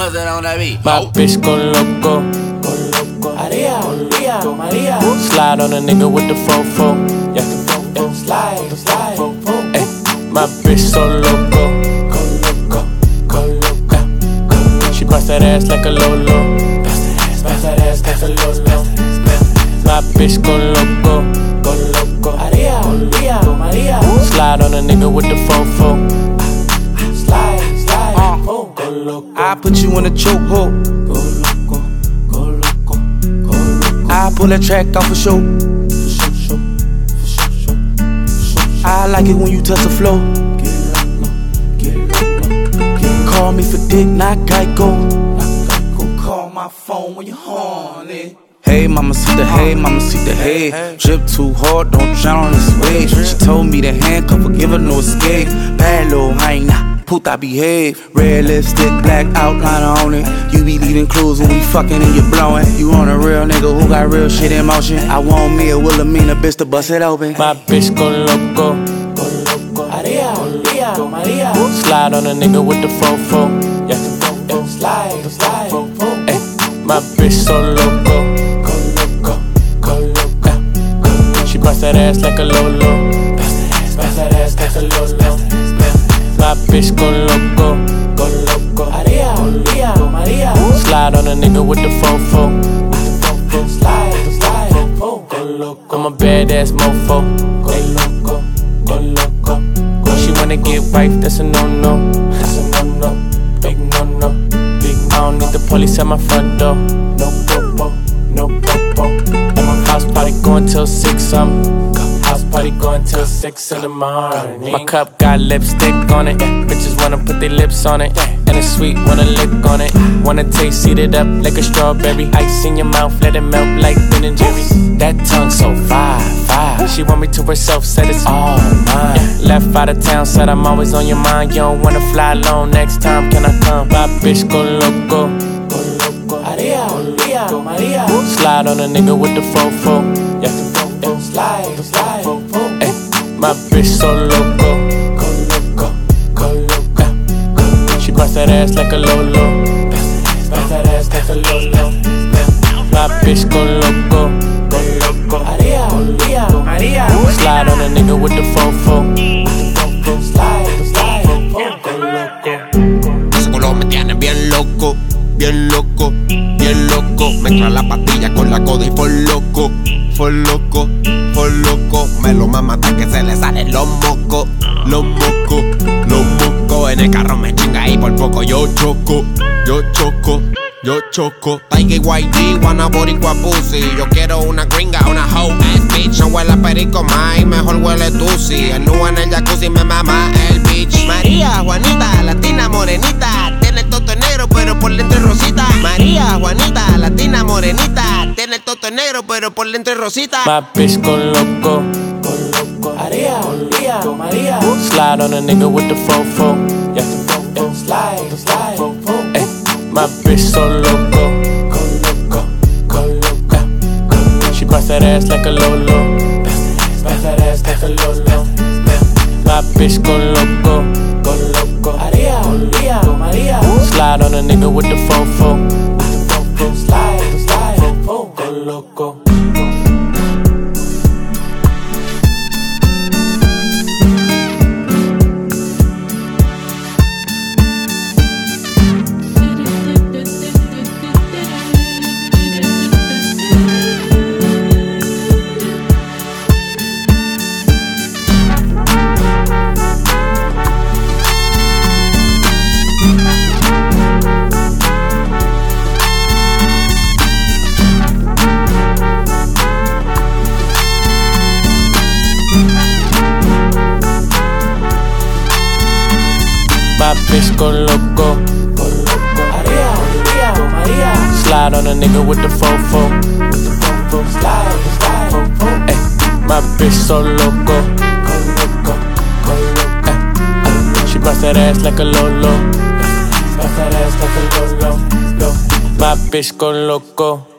nothing on that beat. My bitch go loco. Maria, Maria. Slide on a nigga with the fofo. Yeah. Slide. Ay, my bitch so loco. Go loco. She bust that ass like a Lolo. Bust that ass like a Lolo. My bitch go loco. Maria. Slide on a nigga with the fofo. Slide. Go loco. I put you in a chokehold. Go loco. I pull that track off for show. I like it when you touch the floor. Call me for dick, not Geico. Call my phone when you're horny. Hey, mamacita, hey. Drip too hard, don't drown on this wave. She told me to handcuff her, give her no escape. Bad little hyena, puta behave. Red lipstick, black outliner on it. You be leaving clues when we fucking and you blowing. You on a real nigga who got real shit in motion. I want me a Wilhelmina bitch to bust it open. My bitch go loco. Maria. Slide on a nigga with the fofo. Yeah. Slide. Ay, my bitch so loco. She bust that ass like a Lolo. Bust that ass like a Lolo. My bitch go loco. Maria. Slide on a nigga with the fofo. Slide. Go loco. I'm a badass mofo. Go loco. When she wanna get wife, that's a no-no. That's a no-no. Big no-no. I don't need the police at my front door. No popo. And my house party going till 6, house party going till 6 in the morning. My cup got lipstick on it, bitches wanna put their lips on it, and it's sweet, wanna lick on it. Wanna taste, eat it up like a strawberry. Ice in your mouth, let it melt like Ben and Jerry's. That tongue so fire. She want me to herself, said it's all mine. Left out of town, said I'm always on your mind. You don't wanna fly alone, next time can I come? My bitch go loco. Maria. Slide on a nigga with the fofo. Yeah. Slide. Ay, my bitch so loco. Go loco. She bust that ass like a Lolo. Bust that ass like a Lolo. My bitch go loco. Maria. Slide on a nigga with the fofo. Slide. Go loco. Ese culo me tiene bien loco. Mezcla la pastilla con la coda y for loco. Me lo mama hasta que se le salen los mocos. En el carro me chinga y por poco yo choco. Tiger YG, wanna boricua pussy. Yo quiero una gringa, una hoe ass bitch. No huele a perico más, mejor huele tusi. El nu en el jacuzzi me mama el bitch. María, Juanita, latina morenita. Tiene el toto negro pero por dentro es rosita. María, Juanita, latina morenita. Tiene el toto negro pero por dentro es rosita. My bitch go loco. Maria. Slide on a nigga with the fofo. Yeah. Slide. Ay, my bitch so loco. She bust that ass like a Lolo. Bust that ass like a Lolo. My bitch go loco. Maria. Slide on a nigga with the fofo. Slide. Go loco. My bitch go loco. Maria. Slide on a nigga with the fofo. Slide. Ay, my bitch so loco. Ay, she bust that ass like a Lolo. Bust that ass like a Lolo. My bitch go loco.